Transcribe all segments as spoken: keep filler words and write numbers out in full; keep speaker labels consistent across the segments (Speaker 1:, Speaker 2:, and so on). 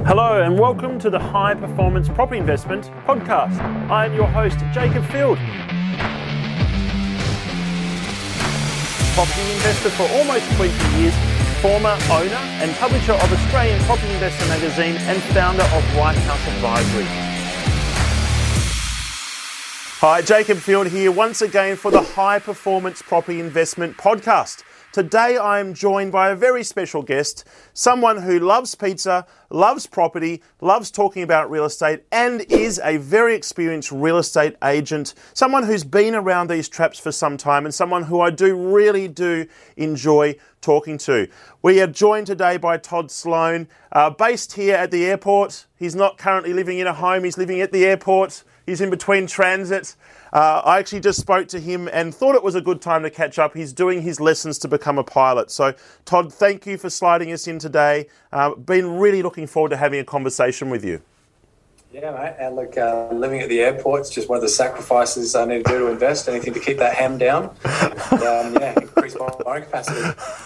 Speaker 1: Hello and welcome to the High Performance Property Investment Podcast. I am your host, Jacob Field. Property investor for almost twenty years, former owner and publisher of Australian Property Investor magazine and founder of White House Advisory. Hi, Jacob Field here once again for the High Performance Property Investment Podcast. Today I am joined by a very special guest, someone who loves pizza, loves property, loves talking about real estate, and is a very experienced real estate agent, someone who's been around these traps for some time and someone who I do really do enjoy talking to. We are joined today by Todd Sloan, uh, based here at the airport. He's not currently living in a home, he's living at the airport. He's in between transits. Uh, I actually just spoke to him and thought it was a good time to catch up. He's doing his lessons to become a pilot. So, Todd, thank you for sliding us in today. Uh, been really looking forward to having a conversation with you.
Speaker 2: Yeah, mate. And look, uh, living at the airport is just one of the sacrifices I need to do to invest. Anything to keep that ham down. And, um, yeah, increase my borrowing capacity.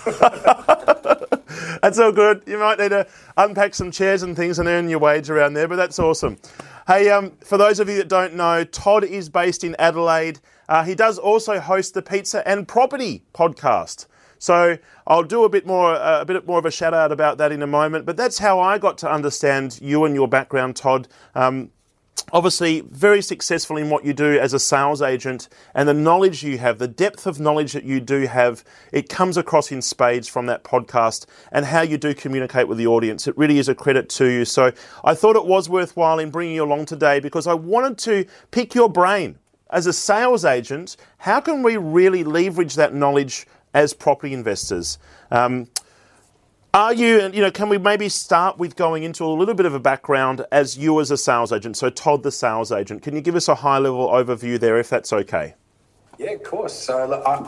Speaker 1: That's all good. You might need to unpack some chairs and things and earn your wage around there, but that's awesome. Hey, um, for those of you that don't know, Todd is based in Adelaide. Uh, he does also host the Pizza and Property podcast. So I'll do a bit more, uh, a bit more of a shout out about that in a moment. But that's how I got to understand you and your background, Todd. Um, Obviously, very successful in what you do as a sales agent, and the knowledge you have, the depth of knowledge that you do have, it comes across in spades from that podcast and how you do communicate with the audience. It really is a credit to you. So I thought it was worthwhile in bringing you along today because I wanted to pick your brain. As a sales agent, how can we really leverage that knowledge as property investors? Um, Are you, you know, can we maybe start with going into a little bit of a background as you as a sales agent? So Todd, the sales agent, can you give us a high level overview there if that's okay?
Speaker 2: Yeah, of course. So look, I,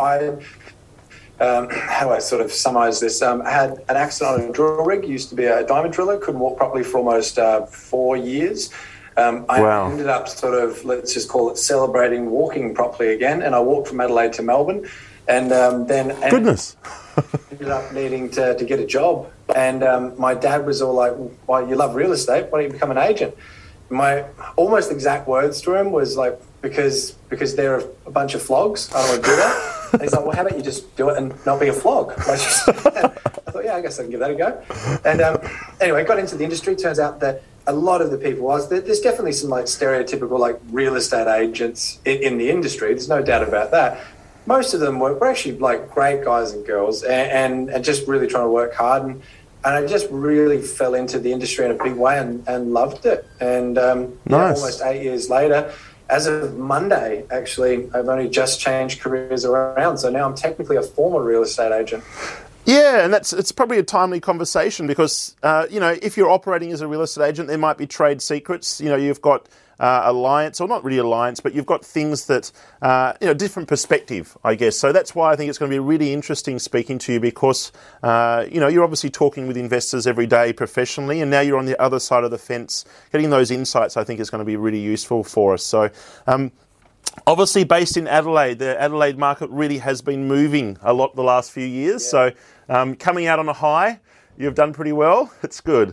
Speaker 2: I um, how do I sort of summarise this? Um, I had an accident on a drill rig, used to be a diamond driller, couldn't walk properly for almost uh, four years. Um, I wow. ended up sort of, let's just call it celebrating walking properly again. And I walked from Adelaide to Melbourne. And um, then
Speaker 1: Goodness.
Speaker 2: ended up needing to, to get a job. And um, my dad was all like, well, you love real estate, why don't you become an agent? My almost exact words to him was like, because because they're a bunch of flogs, I don't want to do that. And he's like, well, how about you just do it and not be a flog? I, just, I thought, yeah, I guess I can give that a go. And um, anyway, got into the industry. Turns out that a lot of the people was, there's definitely some like stereotypical like real estate agents in, in the industry. There's no doubt about that. Most of them were, were actually like great guys and girls and, and, and just really trying to work hard. And, and I just really fell into the industry in a big way and, and loved it. And um,
Speaker 1: nice.
Speaker 2: yeah, almost eight years later, as of Monday, actually, I've only just changed careers around. So now I'm technically a former real estate agent.
Speaker 1: Yeah, and that's it's probably a timely conversation because, uh, you know, if you're operating as a real estate agent, there might be trade secrets. You know, you've got uh, alliance, or not really alliance, but you've got things that, uh, you know, different perspective, I guess. So that's why I think it's going to be really interesting speaking to you because, uh, you know, you're obviously talking with investors every day professionally, and now you're on the other side of the fence. Getting those insights, I think, is going to be really useful for us. So, um, obviously based in Adelaide, the Adelaide market really has been moving a lot the last few years. Yeah. So um, coming out on a high, you've done pretty well. It's good.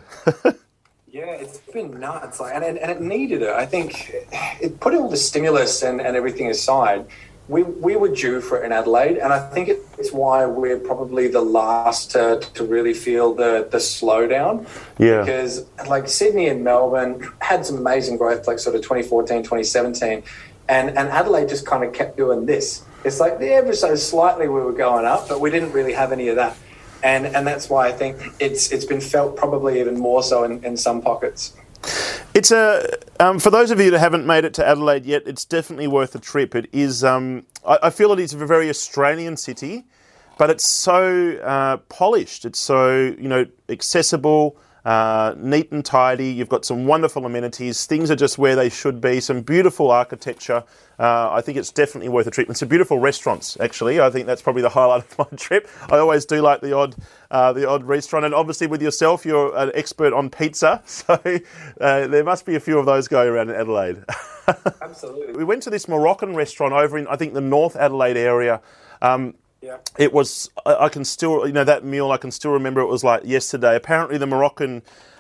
Speaker 2: Yeah, it's been nuts. Like, and, it, and it needed it. I think it, putting all the stimulus and, and everything aside, we we were due for it in Adelaide. And I think it, it's why we're probably the last to, to really feel the, the slowdown.
Speaker 1: Yeah.
Speaker 2: Because like Sydney and Melbourne had some amazing growth, like sort of twenty fourteen, twenty seventeen. And and Adelaide just kind of kept doing this. It's like ever so slightly we were going up, but we didn't really have any of that. And and that's why I think it's it's been felt probably even more so in, in some pockets.
Speaker 1: It's a um, for those of you that haven't made it to Adelaide yet, it's definitely worth a trip. It is. Um, I, I feel it is a very Australian city, but it's so uh, polished. It's so you know accessible. Uh, neat and tidy. You've got some wonderful amenities. Things are just where they should be. Some beautiful architecture. Uh, I think it's definitely worth a trip. And some beautiful restaurants, actually. I think that's probably the highlight of my trip. I always do like the odd, uh, the odd restaurant. And obviously, with yourself, you're an expert on pizza, so uh, there must be a few of those going around in Adelaide.
Speaker 2: Absolutely. We
Speaker 1: went to this Moroccan restaurant over in, I think, the North Adelaide area. Um,
Speaker 2: Yeah.
Speaker 1: It was, I can still, you know, that meal, I can still remember it was like yesterday. Apparently the Moroccan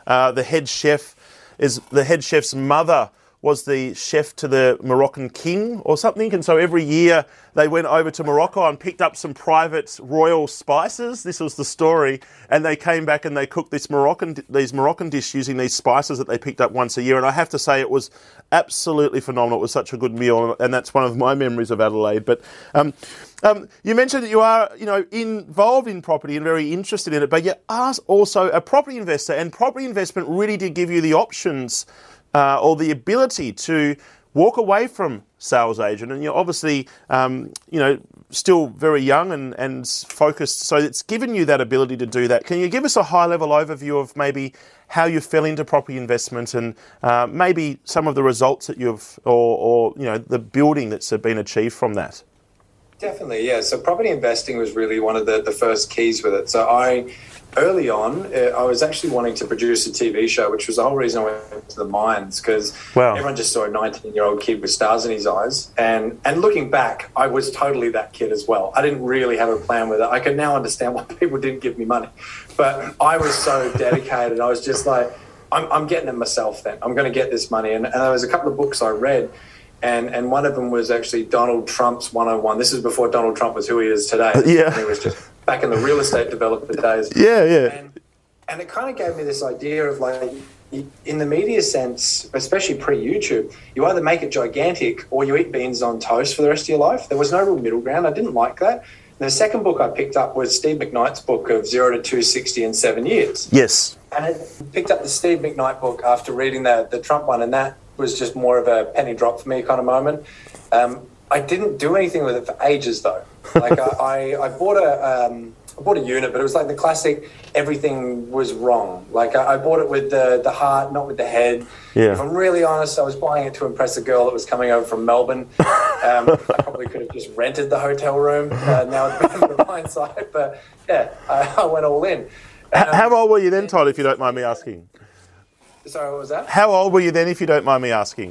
Speaker 1: Uh, the head chef is the head chef's mother was the chef to the Moroccan king or something. And so every year they went over to Morocco and picked up some private royal spices. This was the story. And they came back and they cooked this Moroccan, these Moroccan dish using these spices that they picked up once a year. And I have to say it was absolutely phenomenal. It was such a good meal. And that's one of my memories of Adelaide. But um, um, you mentioned that you are, you know, involved in property and very interested in it, but you are also a property investor. And property investment really did give you the options Uh, or the ability to walk away from sales agent, and you're obviously, um, you know, still very young and, and focused, so it's given you that ability to do that. Can you give us a high-level overview of maybe how you fell into property investment and uh, maybe some of the results that you've, or, or you know, the building that's been achieved from that?
Speaker 2: Definitely, yeah. So property investing was really one of the, the first keys with it. So I, early on, uh, I was actually wanting to produce a T V show, which was the whole reason I went to the mines, because
Speaker 1: wow.
Speaker 2: everyone just saw a nineteen-year-old kid with stars in his eyes. And, and looking back, I was totally that kid as well. I didn't really have a plan with it. I can now understand why people didn't give me money. But I was so dedicated. I was just like, I'm, I'm getting it myself then. I'm going to get this money. And, and there was a couple of books I read, And and one of them was actually Donald Trump's one oh one. This is before Donald Trump was who he is today.
Speaker 1: Yeah.
Speaker 2: And he was just back in the real estate developer days.
Speaker 1: Yeah, yeah.
Speaker 2: And, and it kind of gave me this idea of like, in the media sense, especially pre-YouTube, you either make it gigantic or you eat beans on toast for the rest of your life. There was no real middle ground. I didn't like that. And the second book I picked up was Steve McKnight's book of zero to two sixty in seven years.
Speaker 1: Yes.
Speaker 2: And I picked up the Steve McKnight book after reading the, the Trump one, and that was just more of a penny drop for me kind of moment. Um, I didn't do anything with it for ages though. Like I, I, I bought a um, I bought a unit, but it was like the classic everything was wrong. Like I, I bought it with the the heart, not with the head.
Speaker 1: Yeah.
Speaker 2: If I'm really honest, I was buying it to impress a girl that was coming over from Melbourne. Um, I probably could have just rented the hotel room uh, now with the hindsight, but yeah, I, I went all in.
Speaker 1: Um, How old were you then, Todd, if you don't mind me asking?
Speaker 2: Sorry, what was that?
Speaker 1: How old were you then, if you don't mind me asking?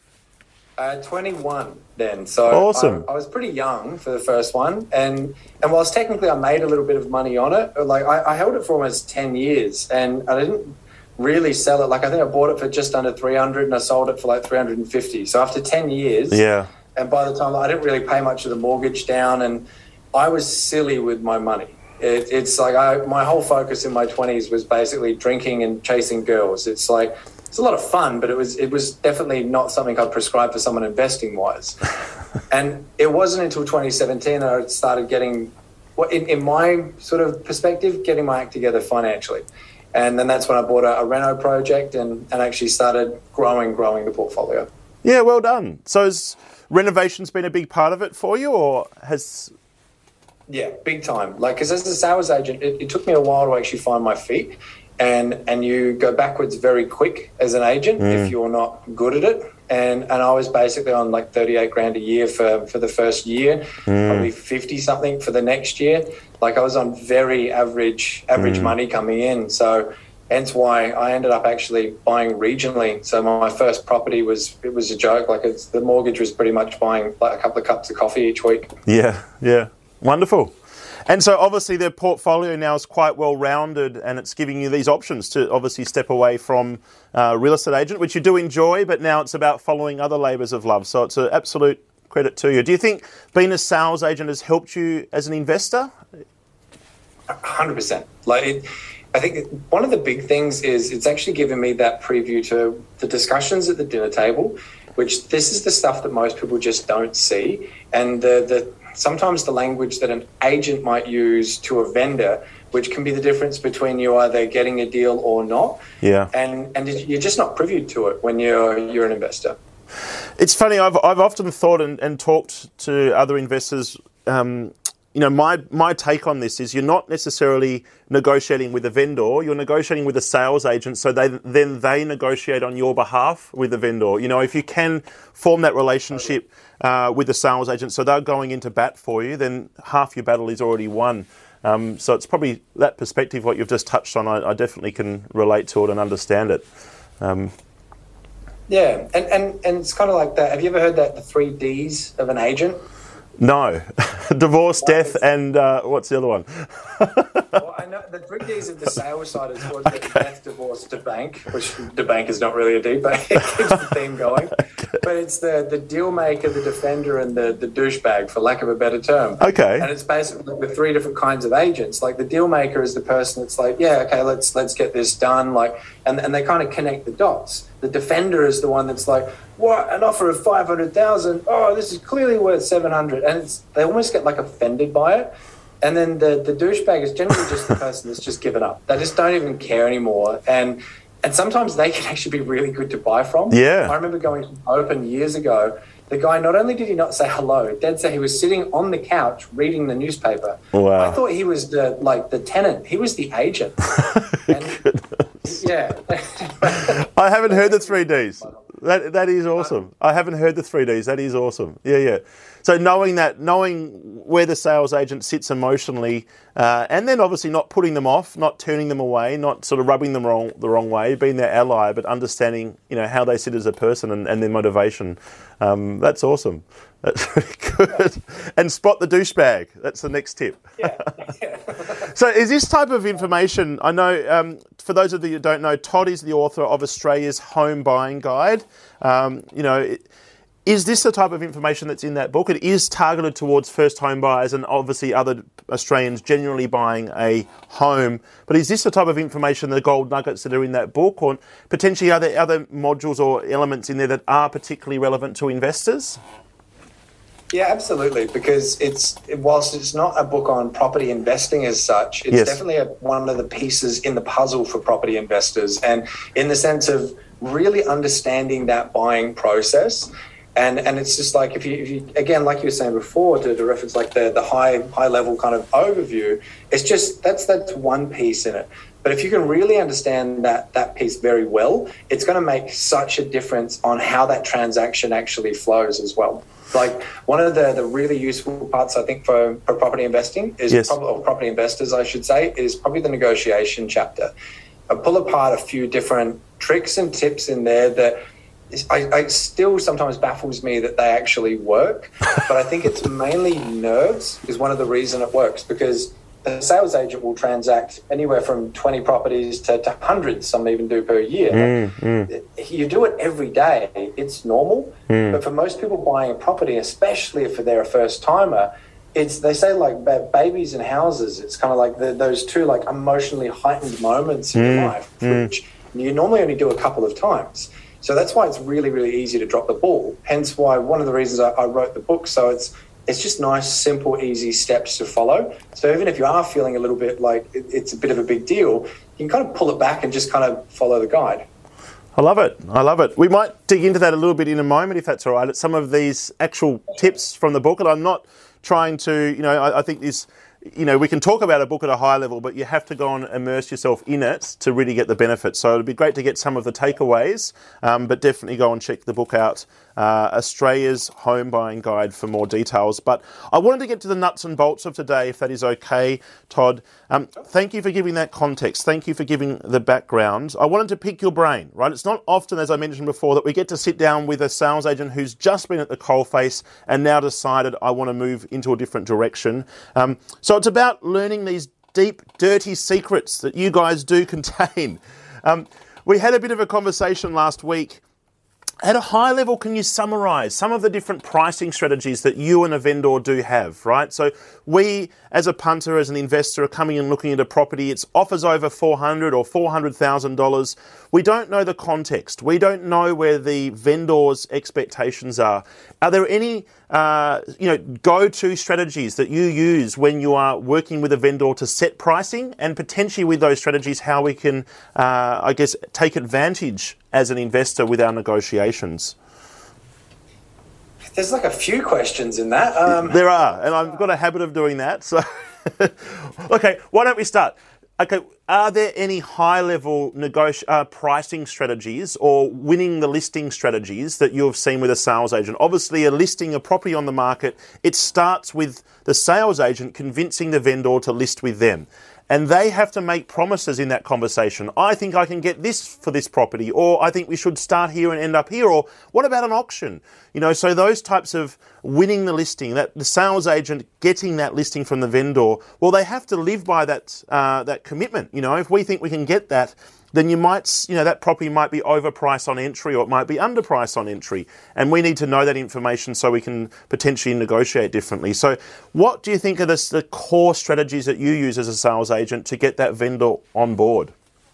Speaker 2: Uh, twenty-one then. So
Speaker 1: awesome.
Speaker 2: I, I was pretty young for the first one. And and whilst technically I made a little bit of money on it, like I, I held it for almost ten years and I didn't really sell it. Like I think I bought it for just under three hundred and I sold it for like three hundred fifty. So after ten years,
Speaker 1: yeah.
Speaker 2: And by the time I didn't really pay much of the mortgage down, and I was silly with my money. It, it's like I, my whole focus in my twenties was basically drinking and chasing girls. It's like it's a lot of fun, but it was it was definitely not something I'd prescribe for someone investing wise. And it wasn't until twenty seventeen I started getting, in, in my sort of perspective, getting my act together financially. And then that's when I bought a, a reno project and, and actually started growing, growing the portfolio.
Speaker 1: Yeah, well done. So has renovations been a big part of it for you, or has...
Speaker 2: Yeah, big time. Like, because as a sales agent, it, it took me a while to actually find my feet, and and you go backwards very quick as an agent mm. if you're not good at it. And and I was basically on like thirty-eight grand a year for, for the first year, mm. probably fifty something for the next year. Like I was on very average average mm. money coming in. So hence why I ended up actually buying regionally. So my first property was it was a joke. Like it's, the mortgage was pretty much buying like a couple of cups of coffee each week.
Speaker 1: Yeah, yeah. Wonderful. And so obviously their portfolio now is quite well rounded and it's giving you these options to obviously step away from uh, real estate agent, which you do enjoy, but now it's about following other labours of love. So it's an absolute credit to you. Do you think being a sales agent has helped you as an investor?
Speaker 2: one hundred percent. Like it, I think one of the big things is it's actually given me that preview to the discussions at the dinner table, which this is the stuff that most people just don't see. And the the sometimes the language that an agent might use to a vendor, which can be the difference between you either getting a deal or not.
Speaker 1: Yeah.
Speaker 2: And and you're just not privy to it when you're you're an investor.
Speaker 1: It's funny, I've I've often thought and, and talked to other investors, um, you know, my my take on this is you're not necessarily negotiating with a vendor, you're negotiating with a sales agent, so they then they negotiate on your behalf with the vendor. You know, if you can form that relationship uh, with the sales agent, so they're going into bat for you, then half your battle is already won. Um, so it's probably that perspective, what you've just touched on, I, I definitely can relate to it and understand it. Um,
Speaker 2: yeah, and, and, and it's kind of like that. Have you ever heard that, the three Ds of an agent?
Speaker 1: No. Divorce, death, and uh, what's the other one?
Speaker 2: Well, I know the three Ds of the sales side is towards okay. death, divorce, debank, which debank is not really a D, but it keeps the theme going. Okay. But it's the, the deal maker, the defender, and the, the douchebag, for lack of a better term.
Speaker 1: Okay.
Speaker 2: And it's basically the three different kinds of agents. Like the deal maker is the person that's like, yeah, okay, let's let's get this done. Like, and, and they kind of connect the dots. The defender is the one that's like, what, an offer of five hundred thousand? Oh, this is clearly worth seven hundred. And it's, they almost get like offended by it. And then the, the douchebag is generally just the person that's just given up. They just don't even care anymore. And and sometimes they can actually be really good to buy from.
Speaker 1: Yeah.
Speaker 2: I remember going to Open years ago. The guy, not only did he not say hello, Dad said he was sitting on the couch reading the newspaper.
Speaker 1: Wow.
Speaker 2: I thought he was the like the tenant. He was the agent. And, yeah.
Speaker 1: I haven't heard the three Ds. That that is awesome. I haven't heard the three Ds. That is awesome. Yeah, yeah. So knowing that, knowing where the sales agent sits emotionally, uh, and then obviously not putting them off, not turning them away, not sort of rubbing them wrong the wrong way, being their ally, but understanding, you know, how they sit as a person and, and their motivation. Um, that's awesome. That's really good. Yeah. And spot the douchebag. That's the next tip.
Speaker 2: Yeah. yeah.
Speaker 1: So is this type of information, I know, um, for those of you who don't know, Todd is the author of Australia's Home Buying Guide. Um, you know, it, is this the type of information that's in that book? It is targeted towards first home buyers and obviously other Australians generally buying a home. But is this the type of information, the gold nuggets that are in that book, or potentially are there other modules or elements in there that are particularly relevant to investors?
Speaker 2: Yeah, absolutely. Because it's whilst it's not a book on property investing as such, it's yes. definitely a, one of the pieces in the puzzle for property investors, and in the sense of really understanding that buying process. And and it's just like if you, if you again, like you were saying before, to, to reference like the, the high high level kind of overview, it's just that's that's one piece in it. But if you can really understand that that piece very well, it's going to make such a difference on how that transaction actually flows as well. Like one of the, the really useful parts, I think, for, for property investing is
Speaker 1: yes.
Speaker 2: probably, or property investors, I should say, is probably the negotiation chapter. I pull apart a few different tricks and tips in there that I, I still sometimes baffles me that they actually work, but I think it's mainly nerves is one of the reasons it works, because the sales agent will transact anywhere from twenty properties to, to hundreds, some even do per year.
Speaker 1: Mm, mm.
Speaker 2: You do it every day, it's normal,
Speaker 1: mm.
Speaker 2: but for most people buying a property, especially if they're a first timer, it's they say like babies and houses. It's kind of like the, those two like emotionally heightened moments in
Speaker 1: mm,
Speaker 2: your life,
Speaker 1: mm.
Speaker 2: which you normally only do a couple of times. So that's why it's really, really easy to drop the ball. Hence why one of the reasons I, I wrote the book. So it's it's just nice, simple, easy steps to follow. So even if you are feeling a little bit like it, it's a bit of a big deal, you can kind of pull it back and just kind of follow the guide.
Speaker 1: I love it. I love it. We might dig into that a little bit in a moment, if that's all right. Some of these actual tips from the book, and I'm not trying to, you know, I, I think this, you know, we can talk about a book at a high level, but you have to go and immerse yourself in it to really get the benefits. So it'd be great to get some of the takeaways, um, but definitely go and check the book out, uh, Australia's Home Buying Guide, for more details. But I wanted to get to the nuts and bolts of today, if that is okay, Todd. Um, thank you for giving that context. Thank you for giving the background. I wanted to pick your brain, right? It's not often, as I mentioned before, that we get to sit down with a sales agent who's just been at the coalface and now decided I want to move into a different direction. Um, so it's about learning these deep, dirty secrets that you guys do contain. Um, we had a bit of a conversation last week. At a high level, can you summarise some of the different pricing strategies that you and a vendor do have, right? So we, as a punter, as an investor, are coming and looking at a property. It's offers over four hundred thousand dollars or four hundred thousand dollars. We don't know the context. We don't know where the vendor's expectations are. Are there any, uh, you know, go-to strategies that you use when you are working with a vendor to set pricing, and potentially with those strategies, how we can, uh, I guess, take advantage as an investor with our negotiations?
Speaker 2: There's like a few questions in that. Um,
Speaker 1: there are, and I've got a habit of doing that. So, okay, why don't we start? Okay, are there any high-level negoti- uh, pricing strategies or winning the listing strategies that you have seen with a sales agent? Obviously, a listing a property on the market, it starts with the sales agent convincing the vendor to list with them. And they have to make promises in that conversation. I think I can get this for this property, or I think we should start here and end up here, or what about an auction? You know, so those types of winning the listing, that the sales agent getting that listing from the vendor, well, they have to live by that uh, that commitment. You know, if we think we can get that, then you might, you know, that property might be overpriced on entry, or it might be underpriced on entry. And we need to know that information so we can potentially negotiate differently. So what do you think are the, the core strategies that you use as a sales agent to get that vendor on board?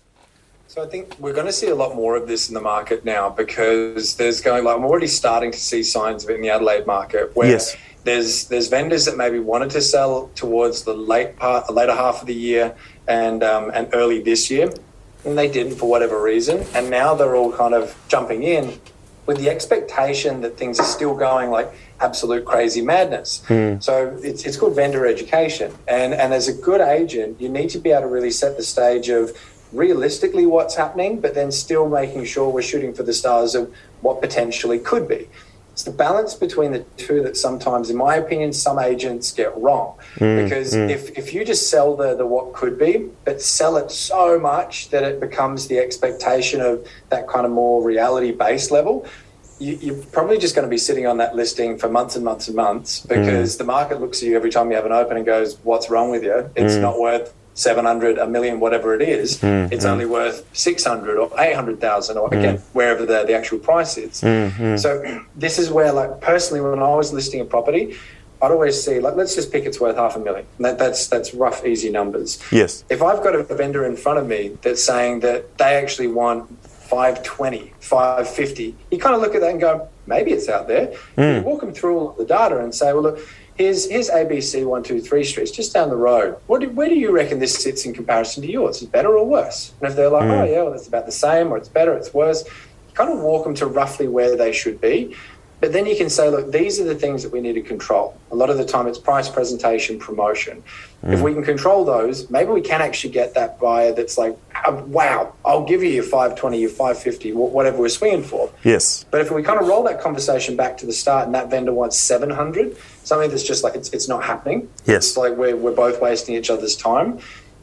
Speaker 2: So I think we're going to see a lot more of this in the market now, because there's going, like, I'm already starting to see signs of it in the Adelaide market where yes. there's there's vendors that maybe wanted to sell towards the late part, the later half of the year and um, and early this year, and they didn't for whatever reason, and now they're all kind of jumping in with the expectation that things are still going like absolute crazy madness. Mm. So it's it's called vendor education, and and as a good agent, you need to be able to really set the stage of realistically what's happening, but then still making sure we're shooting for the stars of what potentially could be. It's the balance between the two that sometimes, in my opinion, some agents get wrong. Mm, because mm. if, if you just sell the, the what could be, but sell it so much that it becomes the expectation of that kind of more reality-based level, you, you're probably just going to be sitting on that listing for months and months and months, because mm. the market looks at you every time you have an open and goes, what's wrong with you? It's mm. not worth seven hundred, a million, whatever it is. Mm, it's mm. only worth six hundred or eight hundred thousand, or again, mm. wherever the, the actual price is. Mm, mm. So this is where, like, personally, when I was listing a property, I'd always see, like, let's just pick it's worth half a million. That, that's that's rough, easy numbers.
Speaker 1: Yes.
Speaker 2: If I've got a vendor in front of me that's saying that they actually want five twenty, five fifty, you kind of look at that and go, maybe it's out there. Mm. You walk them through all of the data and say, well, look, Here's, here's A B C one two three Streets, just down the road. What do, where do you reckon this sits in comparison to yours? Is it better or worse? And if they're like, mm. oh, yeah, well, it's about the same, or it's better, it's worse, you kind of walk them to roughly where they should be. But then you can say, look, these are the things that we need to control. A lot of the time it's price, presentation, promotion. Mm. If we can control those, maybe we can actually get that buyer that's like, oh, wow, I'll give you your five twenty, your five fifty, whatever we're swinging for.
Speaker 1: Yes.
Speaker 2: But if we kind of roll that conversation back to the start and that vendor wants seven hundred, something that's just like, it's it's not happening.
Speaker 1: Yes.
Speaker 2: It's like we're, we're both wasting each other's time.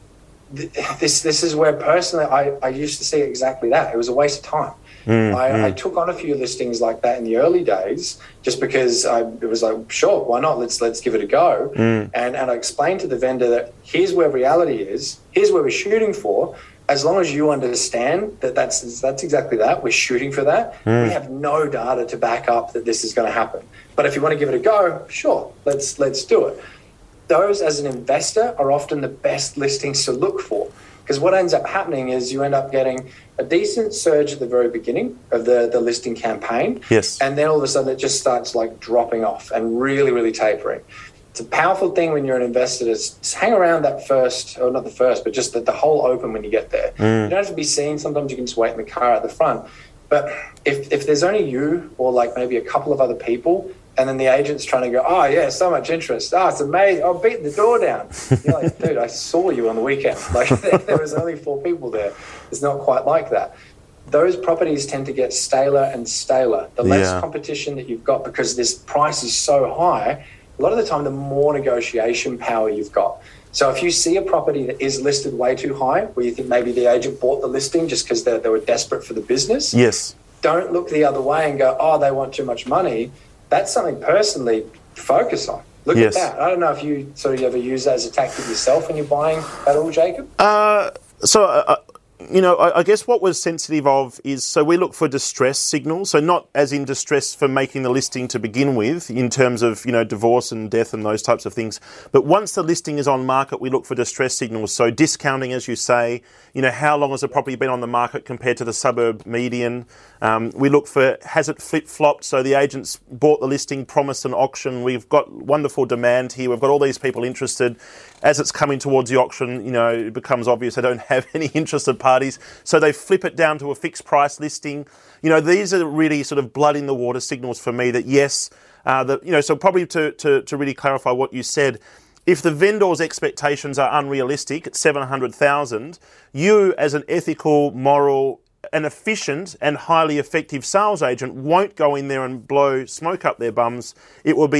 Speaker 2: This, this is where personally I, I used to see exactly that. It was a waste of time. Mm, I, mm. I took on a few listings like that in the early days, just because I, it was like, sure, why not? Let's let's give it a go. Mm. And and I explained to the vendor that here's where reality is, here's where we're shooting for. As long as you understand that that's that's exactly that, we're shooting for that. Mm. We have no data to back up that this is going to happen. But if you want to give it a go, sure, let's let's do it. Those, as an investor, are often the best listings to look for. Because what ends up happening is you end up getting a decent surge at the very beginning of the, the listing campaign.
Speaker 1: Yes.
Speaker 2: And then all of a sudden it just starts like dropping off and really, really tapering. It's a powerful thing when you're an investor to just hang around that first, or not the first, but just the, the whole open when you get there. Mm. You don't have to be seen. Sometimes you can just wait in the car at the front. But if, if there's only you or like maybe a couple of other people, and then the agent's trying to go, oh, yeah, so much interest. Oh, it's amazing. I'll beat the door down. You're like, dude, I saw you on the weekend. Like, there, there was only four people there. It's not quite like that. Those properties tend to get staler and staler. The less yeah. competition that you've got, because this price is so high, a lot of the time, the more negotiation power you've got. So if you see a property that is listed way too high, where you think maybe the agent bought the listing just because they, they were desperate for the business,
Speaker 1: yes,
Speaker 2: don't look the other way and go, oh, they want too much money. That's something personally to focus on. Look yes. at that. I don't know if you sort of ever use that as a tactic yourself when you're buying at all, Jacob?
Speaker 1: Uh, so, uh, you know, I, I guess what we're sensitive of is, so we look for distress signals, so not as in distress for making the listing to begin with, in terms of, you know, divorce and death and those types of things. But once the listing is on market, we look for distress signals. So discounting, as you say, you know, how long has the property been on the market compared to the suburb median? Um, we look for, has it flip-flopped? So the agents bought the listing, promised an auction. We've got wonderful demand here. We've got all these people interested. As it's coming towards the auction, you know, it becomes obvious they don't have any interested parties. So they flip it down to a fixed price listing. You know, these are really sort of blood in the water signals for me that yes, uh, that, you know, so probably to, to, to really clarify what you said, if the vendor's expectations are unrealistic at seven hundred thousand, you as an ethical, moral, an efficient and highly effective sales agent won't go in there and blow smoke up their bums. It will be,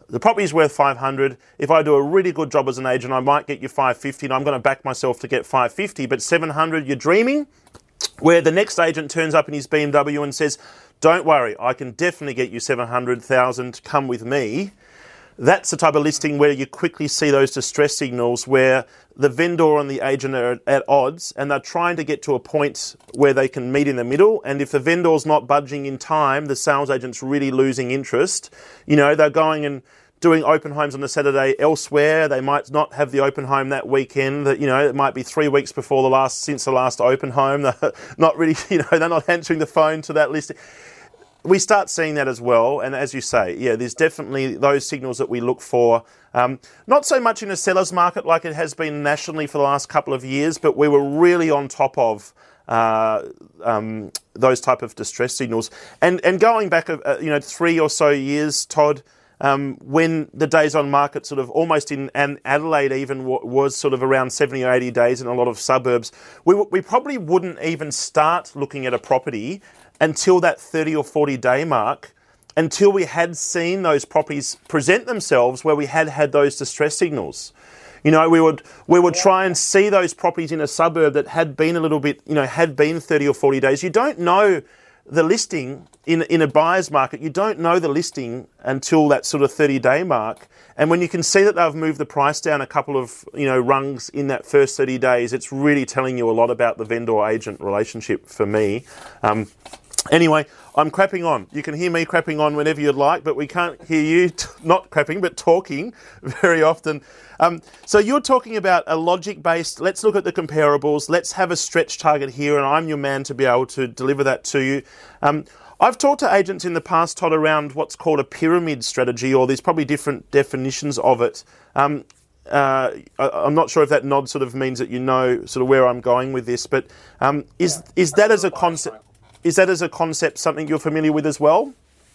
Speaker 1: the property's worth five hundred. If I do a really good job as an agent, I might get you five fifty, and I'm going to back myself to get five fifty. But seven hundred, you're dreaming. Where the next agent turns up in his B M W and says, "Don't worry, I can definitely get you seven hundred thousand. Come with me." That's the type of listing where you quickly see those distress signals where the vendor and the agent are at odds, and they're trying to get to a point where they can meet in the middle. And if the vendor's not budging in time, the sales agent's really losing interest. You know, they're going and doing open homes on a Saturday elsewhere. They might not have the open home that weekend. That, you know, it might be three weeks before the last, since the last open home. They're not really, you know, they're not answering the phone to that listing. We start seeing that as well, and as you say, yeah, there's definitely those signals that we look for. Um, not so much in a seller's market like it has been nationally for the last couple of years, but we were really on top of uh, um, those type of distress signals. And and going back, uh, you know, three or so years, Todd, um, when the days on market sort of almost in and Adelaide even w- was sort of around seventy or eighty days in a lot of suburbs, we w- we probably wouldn't even start looking at a property until that thirty or forty day mark, until we had seen those properties present themselves where we had had those distress signals. You know, we would we would try and see those properties in a suburb that had been a little bit, you know, had been thirty or forty days. You don't know the listing in in a buyer's market. You don't know the listing until that sort of thirty day mark. And when you can see that they've moved the price down a couple of, you know, rungs in that first thirty days, it's really telling you a lot about the vendor-agent relationship for me. Um, Anyway, I'm crapping on. You can hear me crapping on whenever you'd like, but we can't hear you, t- not crapping, but talking very often. Um, so you're talking about a logic-based, let's look at the comparables, let's have a stretch target here, and I'm your man to be able to deliver that to you. Um, I've talked to agents in the past, Todd, around what's called a pyramid strategy, or there's probably different definitions of it. Um, Uh, I, I'm not sure if that nod sort of means that you know sort of where I'm going with this, but um, is
Speaker 2: yeah,
Speaker 1: is that as a concept? Is that as a concept something you're familiar with as well?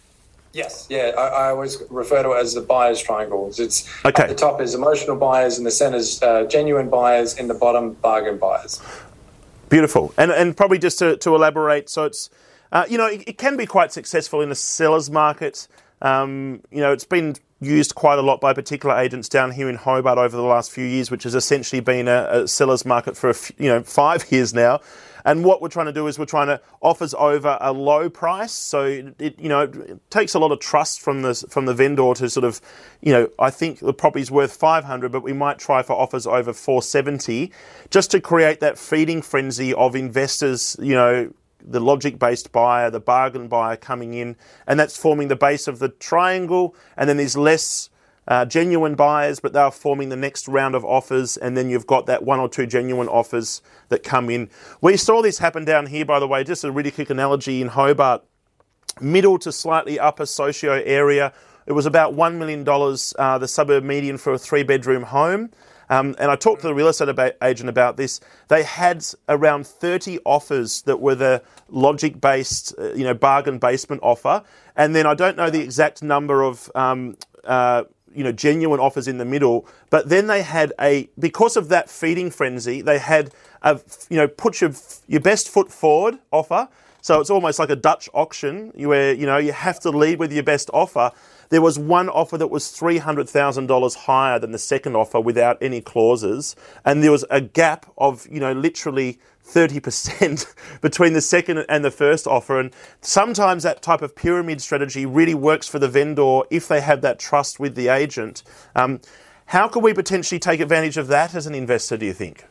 Speaker 2: Yes, yeah. I, I always refer to it as the buyer's triangles. It's
Speaker 1: okay.
Speaker 2: At the top is emotional buyers, in the centre's uh, genuine buyers, in the bottom bargain buyers.
Speaker 1: Beautiful, and and probably just to, to elaborate, so it's uh, you know it, it can be quite successful in a seller's market. Um, you know, it's been used quite a lot by particular agents down here in Hobart over the last few years, which has essentially been a, a seller's market for a f- you know five years now. And what we're trying to do is we're trying to offers over a low price. So it, you know, it takes a lot of trust from the from the vendor to sort of, you know, I think the property's worth five hundred, but we might try for offers over four seventy, just to create that feeding frenzy of investors. You know, the logic-based buyer, the bargain buyer coming in, and that's forming the base of the triangle. And then there's less Uh, genuine buyers, but they're forming the next round of offers, and then you've got that one or two genuine offers that come in. We saw this happen down here, by the way, just a really quick analogy in Hobart, middle to slightly upper socio area. It was about one million dollars, uh, the suburb median for a three-bedroom home. Um, and I talked to the real estate ab- agent about this. They had around thirty offers that were the logic-based, uh, you know, bargain basement offer. And then I don't know the exact number of um, uh, you know, genuine offers in the middle, but then they had a, because of that feeding frenzy, they had a, you know, put your your best foot forward offer. So it's almost like a Dutch auction where, you know, you have to lead with your best offer. There was one offer that was three hundred thousand dollars higher than the second offer without any clauses. And there was a gap of, you know, literally thirty percent between the second and the first offer. And sometimes that type of pyramid strategy really works for the vendor if they have that trust with the agent. Um, how can we potentially take advantage of that as an investor, do you think?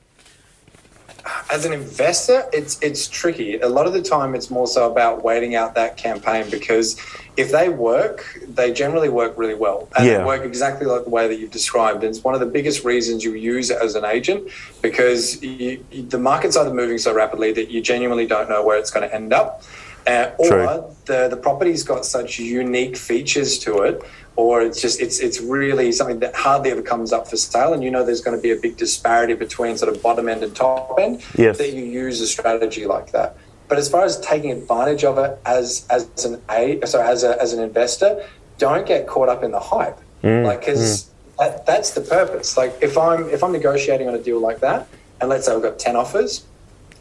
Speaker 2: As an investor, it's it's tricky. A lot of the time, it's more so about waiting out that campaign, because if they work, they generally work really well, and
Speaker 1: yeah.
Speaker 2: they work exactly like the way that you've described. And it's one of the biggest reasons you use it as an agent, because you, you, the market's either moving so rapidly that you genuinely don't know where it's going to end up, uh, or
Speaker 1: True.
Speaker 2: the the property's got such unique features to it, or it's just it's it's really something that hardly ever comes up for sale, and you know there's going to be a big disparity between sort of bottom end and top end,
Speaker 1: yes.
Speaker 2: that you use a strategy like that. But as far as taking advantage of it as as an a sorry as a as an investor, don't get caught up in the hype,
Speaker 1: mm,
Speaker 2: like because
Speaker 1: mm.
Speaker 2: that, that's the purpose. Like if I'm if I'm negotiating on a deal like that, and let's say I've got ten offers,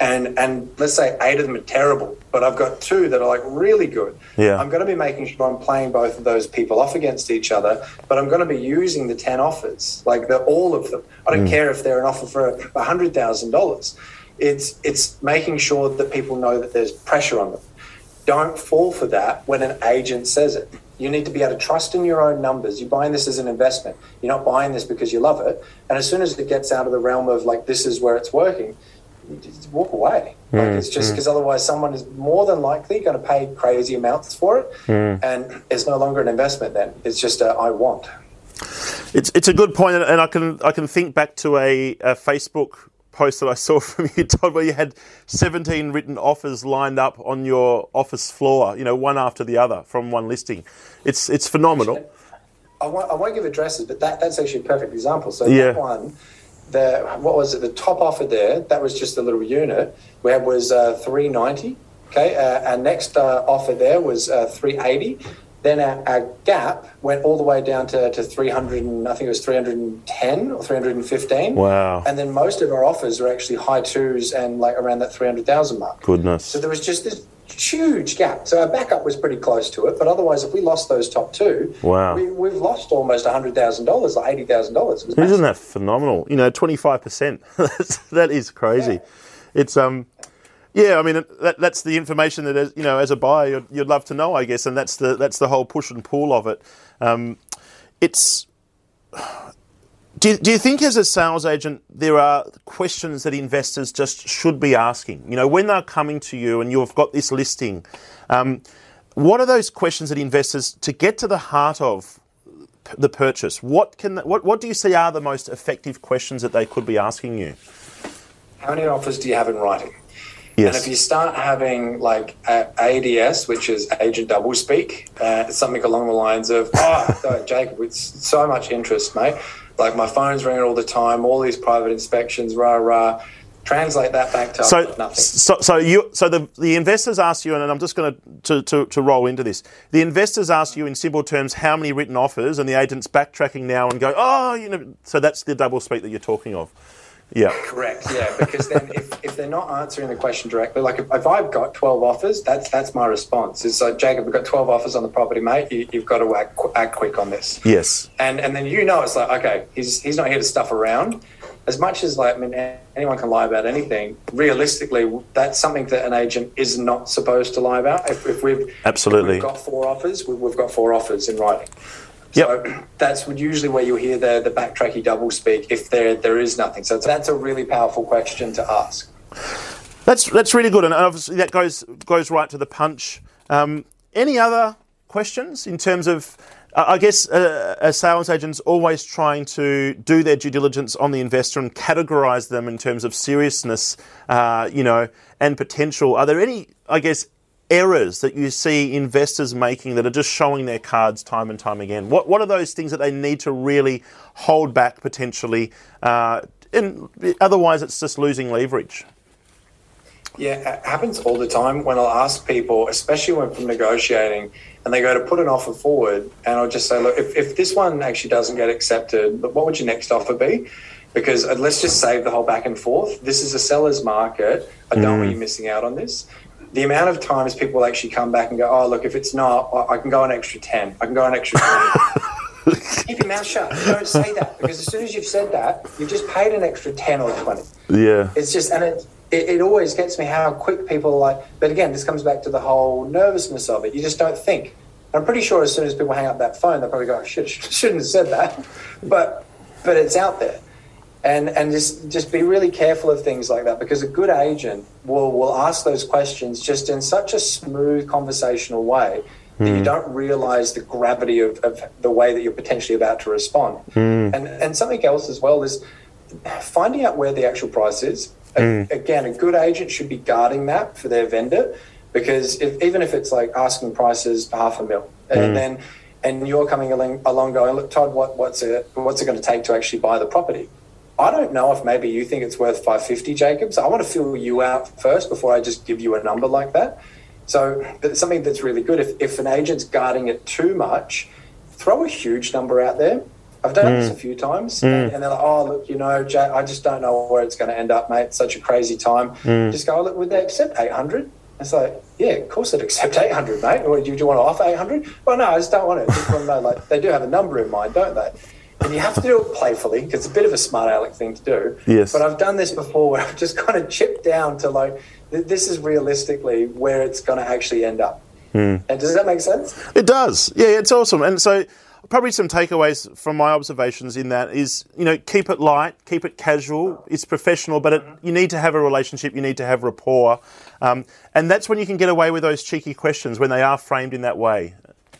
Speaker 2: and and let's say eight of them are terrible, but I've got two that are like really good.
Speaker 1: Yeah.
Speaker 2: I'm going to be making sure I'm playing both of those people off against each other, but I'm going to be using the ten offers, like the all of them. I don't mm. care if they're an offer for a hundred thousand dollars. It's it's making sure that people know that there's pressure on them. Don't fall for that when an agent says it. You need to be able to trust in your own numbers. You're buying this as an investment. You're not buying this because you love it. And as soon as it gets out of the realm of like, this is where it's working, you just walk away. Mm, like it's just because mm. otherwise someone is more than likely going to pay crazy amounts for it. Mm. And it's no longer an investment then. It's just a I want.
Speaker 1: It's it's a good point, and I can I can think back to a, a Facebook post that I saw from you, Todd, where you had seventeen written offers lined up on your office floor, you know, one after the other from one listing. It's it's phenomenal.
Speaker 2: I won't, I won't give addresses, but that, that's actually a perfect example. So
Speaker 1: yeah.
Speaker 2: that one, the what was it? The top offer there, that was just a little unit, where it was uh, three ninety. Okay, uh, our next uh, offer there was uh, three eighty. Then our, our gap went all the way down to, to three hundred, and I think it was three hundred ten or three hundred fifteen.
Speaker 1: Wow.
Speaker 2: And then most of our offers were actually high twos and like around that three hundred thousand mark.
Speaker 1: Goodness.
Speaker 2: So there was just this huge gap. So our backup was pretty close to it, but otherwise if we lost those top two,
Speaker 1: wow.
Speaker 2: we, we've lost almost one hundred thousand dollars, like eighty thousand dollars.
Speaker 1: Isn't massive. That phenomenal? You know, twenty-five percent. That is crazy. Yeah. It's... um. Yeah, I mean that, that's the information that, as, you know, as a buyer you'd, you'd love to know, I guess, and that's the that's the whole push and pull of it. Um, it's. Do you, do you think, as a sales agent, there are questions that investors just should be asking? You know, when they're coming to you and you've got this listing, um, what are those questions that investors, to get to the heart of the purchase? What can what what do you see are the most effective questions that they could be asking you?
Speaker 2: How many offers do you have in writing?
Speaker 1: Yes.
Speaker 2: And if you start having like A D S, which is agent doublespeak, uh, something along the lines of, oh, Jacob, it's so much interest, mate. Like my phone's ringing all the time, all these private inspections, rah, rah. Translate that back to
Speaker 1: so,
Speaker 2: nothing.
Speaker 1: So, so you, so the the investors ask you, and I'm just going to, to to roll into this. The investors ask you in simple terms how many written offers, and the agent's backtracking now and go, oh, you know. So that's the doublespeak that you're talking of. Yeah.
Speaker 2: Correct. Yeah, because then if, if they're not answering the question directly, like if, if I've got twelve offers, that's that's my response. It's like, Jacob, we've got twelve offers on the property, mate. You, you've got to act, act quick on this.
Speaker 1: Yes. And
Speaker 2: and then you know it's like, okay, he's he's not here to stuff around. As much as like I mean anyone can lie about anything, realistically that's something that an agent is not supposed to lie about. If, if we've
Speaker 1: absolutely
Speaker 2: if we've got four offers, we've, we've got four offers in writing. So yep. That's usually where you'll hear the, the backtracky double speak if there there is nothing. So that's a really powerful question to ask.
Speaker 1: That's that's really good, and obviously that goes goes right to the punch. Um, any other questions in terms of, uh, I guess, uh, a sales agent's always trying to do their due diligence on the investor and categorise them in terms of seriousness, uh, you know, and potential. Are there any, I guess, errors that you see investors making that are just showing their cards time and time again? What what are those things that they need to really hold back potentially? Uh, and otherwise, it's just losing leverage.
Speaker 2: Yeah, it happens all the time when I'll ask people, especially when from negotiating, and they go to put an offer forward, and I'll just say, look, if, if this one actually doesn't get accepted, what would your next offer be? Because uh, let's just save the whole back and forth. This is a seller's market. I don't mm. want you missing out on this. The amount of times people will actually come back and go, oh, look, if it's not, I can go an extra ten. I can go an extra twenty. Keep your mouth shut. Don't say that, because as soon as you've said that, you've just paid an extra ten or twenty.
Speaker 1: Yeah.
Speaker 2: It's just, and it, it, it always gets me how quick people are like, but again, this comes back to the whole nervousness of it. You just don't think. And I'm pretty sure as soon as people hang up that phone, they'll probably go, oh, shit, shouldn't have said that. But, but it's out there. And and just, just be really careful of things like that, because a good agent will, will ask those questions just in such a smooth conversational way that mm. you don't realise the gravity of, of the way that you're potentially about to respond. Mm. And and something else as well is finding out where the actual price is. Mm. Again, a good agent should be guarding that for their vendor, because if, even if it's like asking prices half a mil, and mm. then and you're coming along, along going, look, Todd, what, what's it what's it going to take to actually buy the property? I don't know if maybe you think it's worth five fifty, Jacob. So I want to feel you out first before I just give you a number like that. So it's something that's really good. If, if an agent's guarding it too much, throw a huge number out there. I've done mm. this a few times, mm. and, and they're like, "Oh, look, you know, Jack, I just don't know where it's going to end up, mate. It's such a crazy time." Mm. Just go, oh, "Look, would they accept eight hundred?" It's like, "Yeah, of course they'd accept eight hundred, mate. Or do you, do you want to offer eight hundred?" Well, no, I just don't want it. Just want to know, like, they do have a number in mind, don't they? And you have to do it playfully because it's a bit of a smart aleck thing to do.
Speaker 1: Yes.
Speaker 2: But I've done this before where I've just kind of chipped down to like, this is realistically where it's going to actually end up. Mm. And does that make sense?
Speaker 1: It does. Yeah, it's awesome. And so probably some takeaways from my observations in that is, you know, keep it light, keep it casual. It's professional, but it, you need to have a relationship. You need to have rapport. Um, and that's when you can get away with those cheeky questions when they are framed in that way.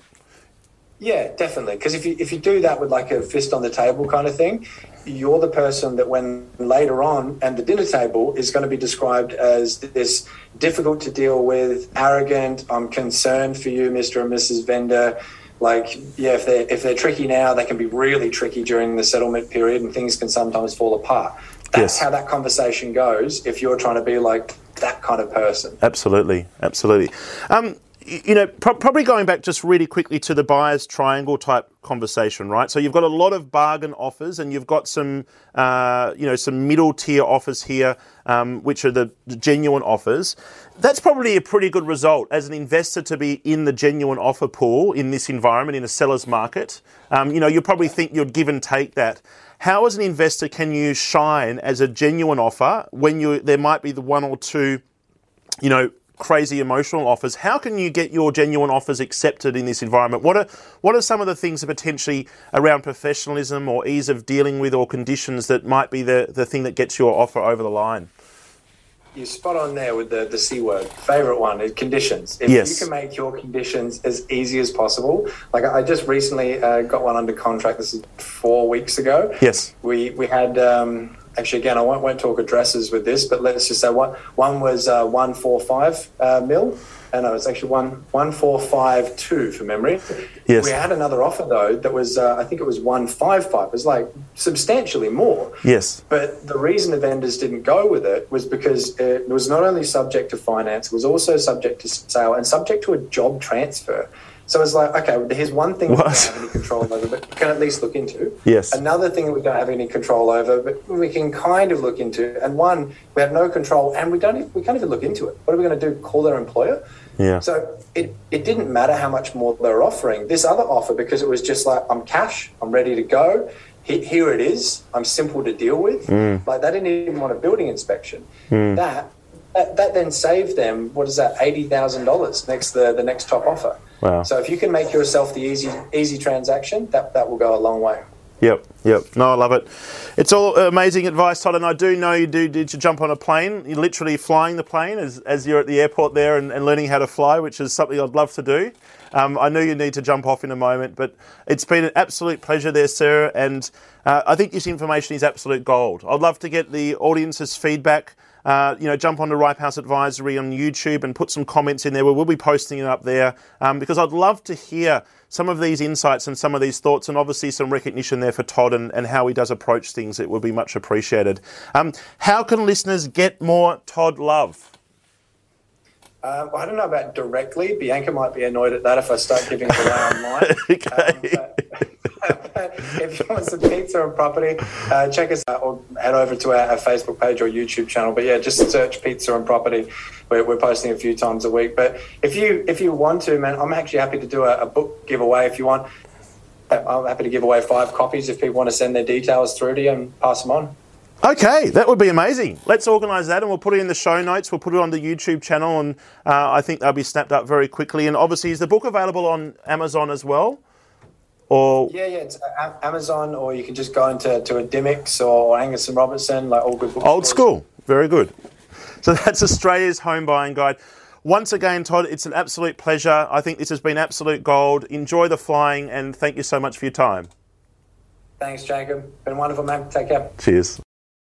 Speaker 2: Yeah, definitely. Because if you if you do that with like a fist on the table kind of thing, you're the person that when later on at the dinner table is going to be described as this difficult to deal with, arrogant, I'm concerned for you, Mister and Missus Vendor. Like, yeah, if they're, if they're tricky now, they can be really tricky during the settlement period and things can sometimes fall apart. That's yes. how that conversation goes if you're trying to be like that kind of person.
Speaker 1: Absolutely, absolutely. Um, You know, pro- probably going back just really quickly to the buyer's triangle type conversation, right? So you've got a lot of bargain offers, and you've got some, uh, you know, some middle tier offers here, um, which are the, the genuine offers. That's probably a pretty good result as an investor to be in the genuine offer pool in this environment, in a seller's market. Um, you know, you probably think you'd give and take that. How, as an investor, can you shine as a genuine offer when you there might be the one or two, you know, crazy emotional offers? How can you get your genuine offers accepted in this environment? What are what are some of the things that potentially around professionalism or ease of dealing with or conditions that might be the, the thing that gets your offer over the line?
Speaker 2: You're spot on there with the, the C word. Favourite one is conditions. If yes. you can make your conditions as easy as possible. Like I just recently uh, got one under contract. This is four weeks ago.
Speaker 1: Yes.
Speaker 2: We, we had... Um, Actually, again, I won't, won't talk addresses with this, but let's just say one one was uh, one four five uh, mil, and no, it's actually one one four five two for memory.
Speaker 1: Yes.
Speaker 2: We had another offer though that was uh, I think it was one five five. It was like substantially more.
Speaker 1: Yes.
Speaker 2: But the reason the vendors didn't go with it was because it was not only subject to finance, it was also subject to sale and subject to a job transfer. So it's like, okay, here's one thing what? we don't have any control over, but we can at least look into.
Speaker 1: Yes.
Speaker 2: Another thing that we don't have any control over, but we can kind of look into. And one, we have no control, and we don't. Even, we can't even look into it. What are we going to do? Call their employer?
Speaker 1: Yeah.
Speaker 2: So it, it didn't matter how much more they were offering. This other offer, because it was just like, I'm cash, I'm ready to go. Here it is. I'm simple to deal with.
Speaker 1: Mm.
Speaker 2: Like they didn't even want a building inspection.
Speaker 1: Mm.
Speaker 2: That, that that then saved them. What is that? Eighty thousand dollars next the the next top offer.
Speaker 1: Wow.
Speaker 2: So if you can make yourself the easy easy transaction, that, that will go a long way.
Speaker 1: Yep, yep. No, I love it. It's all amazing advice, Todd, and I do know you do did you jump on a plane. You're literally flying the plane as, as you're at the airport there and, and learning how to fly, which is something I'd love to do. Um, I know you need to jump off in a moment, but it's been an absolute pleasure there, sir, and uh, I think this information is absolute gold. I'd love to get the audience's feedback. Uh, you know, jump onto Ripe House Advisory on YouTube and put some comments in there. We will be posting it up there um, because I'd love to hear some of these insights and some of these thoughts, and obviously some recognition there for Todd and, and how he does approach things. It would be much appreciated. Um, how can listeners get more Todd love?
Speaker 2: Uh, well, I don't know about directly. Bianca might be annoyed at that if I start giving it away online.
Speaker 1: Okay.
Speaker 2: Um, but if you want some pizza and property, uh, check us out or head over to our, our Facebook page or YouTube channel. But yeah, just search pizza and property. We're, we're posting a few times a week. But if you if you want to, man, I'm actually happy to do a, a book giveaway if you want. I'm happy to give away five copies if people want to send their details through to you and pass them on.
Speaker 1: Okay, that would be amazing. Let's organise that and we'll put it in the show notes. We'll put it on the YouTube channel and uh, I think they'll be snapped up very quickly. And obviously, is the book available on Amazon as well? Or
Speaker 2: Yeah, yeah, it's Amazon, or you can just go into to a Dymocks or Angus and Robertson, like all good books.
Speaker 1: Old school, very good. So that's Australia's home buying guide. Once again, Todd, it's an absolute pleasure. I think this has been absolute gold. Enjoy the flying and thank you so much for your time.
Speaker 2: Thanks, Jacob. Been wonderful, man. Take care.
Speaker 1: Cheers.